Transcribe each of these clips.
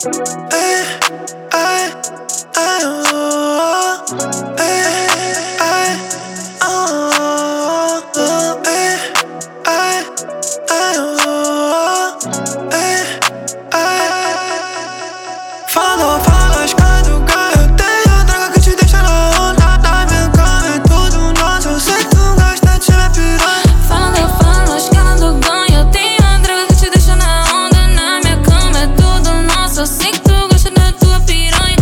Fala, escada do ganho. Eu tenho a droga que te deixa na onda. Na minha cama é tudo nosso. Eu sei que tu gosta de me pirar. Fala, escala do ganho. Eu tenho a droga que te deixa na onda. Na minha cama é tudo nosso. Eu sei que tu gosta da tua piranha.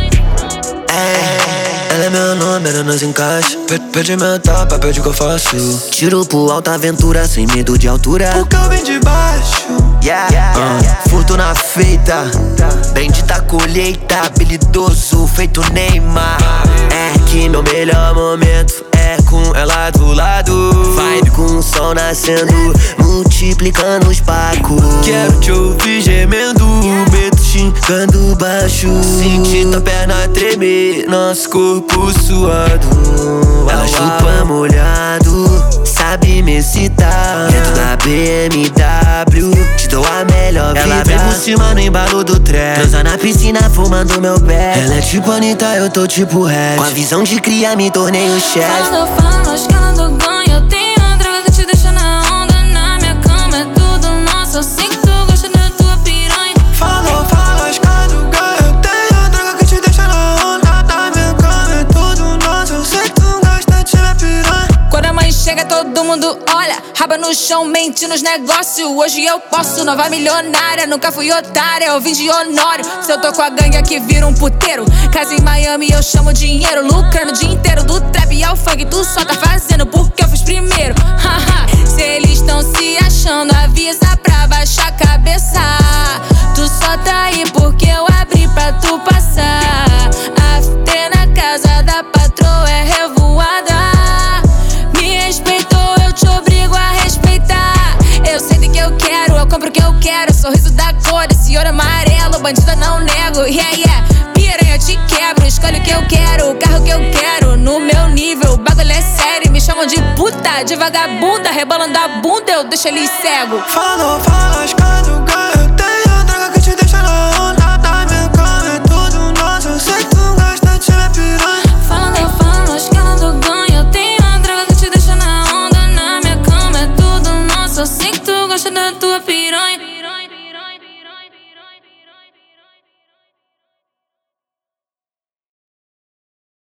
Ela é meu nome, ela nos encaixa. Pede meu tapa, pede o que eu faço. Tiro pro alta aventura, sem medo de altura. Porque eu vim de baixo. Furto na feita, bendita colheita. Habilidoso, feito Neymar. É que meu melhor momento é com ela do lado. Vibe com o sol nascendo, multiplicando os pacos. Quero te ouvir gemendo, medo xingando baixo. Sentir tua perna tremer, nosso corpo suado. Ela chupa molhado, sabe me excitar. Dentro da BMW, te dou a melhor vida. Ela vem por cima no embalo do trap, transa na piscina fumando meu pé. Ela é tipo Anitta, eu tô tipo Red. Com a visão de cria me tornei o chefe. Fala, escala do ganho. Eu tenho a droga que te deixa na onda. Na minha cama é tudo nosso. Eu sei que tu gosta da tua piranha. Fala, escada do ganho. Eu tenho a droga que te deixa na onda. Na minha cama é tudo nosso. Eu sei que tu gosta de me pirar. Quando a mãe chega, todo mundo olha. Raba no chão, mente nos negócios. Hoje eu posso, nova milionária. Nunca fui otária, eu vim de Honório. Se eu tô com a gangue aqui, vira um puteiro. Casa em Miami, eu chamo dinheiro. Lucrando o dia inteiro, do trap ao funk. Tu só tá fazendo porque eu fiz primeiro. Se eles tão se achando, avisa pra baixar a cabeça. Tu só tá aí porque eu abri pra tu passar. After na casa da patroa é revoada. Me respeitou, eu te obrigo a respeitar. Eu sei que eu quero, eu compro o que eu quero. Sorriso da cor, esse ouro amarelo. Bandida não nego, piranha te quebro. Escolhe o que eu quero, o carro que eu quero. No meu nível, o bagulho é sério. Me chamam de puta, de vagabunda. Rebolando a bunda, eu deixo eles cego. Fala, escada do